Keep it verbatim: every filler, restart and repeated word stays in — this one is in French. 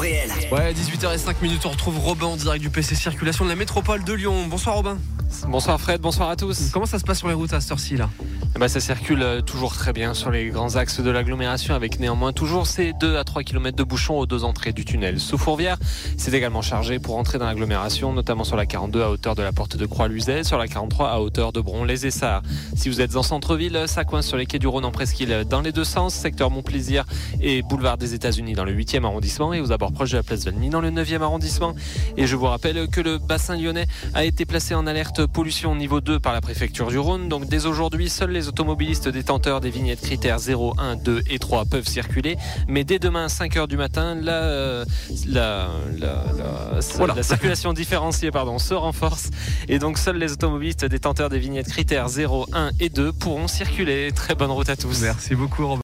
réel. Ouais, dix-huit heures zéro cinq, on retrouve Robin en direct du P C Circulation de la métropole de Lyon. Bonsoir Robin. Bonsoir Fred, bonsoir à tous. Comment ça se passe sur les routes à cette heure-ci là ? Bah, ça circule toujours très bien sur les grands axes de l'agglomération, avec néanmoins toujours ces deux à trois kilomètres de bouchons aux deux entrées du tunnel. Sous Fourvière, c'est également chargé pour entrer dans l'agglomération, notamment sur la quarante-deux à hauteur de la porte de Croix-Luzet, sur la quarante-trois à hauteur de Bron-les-Essarts. Si vous êtes en centre-ville, ça coince sur les quais du Rhône en presqu'île dans les deux sens, secteur Montplaisir et boulevard des États-Unis dans le huitième arrondissement et aux abords proches de la place Valmy dans le neuvième arrondissement. Et je vous rappelle que le bassin lyonnais a été placé en alerte pollution niveau deux par la préfecture du Rhône. Donc dès aujourd'hui, seuls les automobilistes détenteurs des vignettes critères zéro, un, deux et trois peuvent circuler. Mais dès demain, cinq heures du matin, la, euh, la, la, la, voilà. la circulation différenciée pardon, se renforce. Et donc seuls les automobilistes détenteurs des vignettes critères zéro, un et deux pourront circuler. Très bonne route à tous. Merci beaucoup Robin.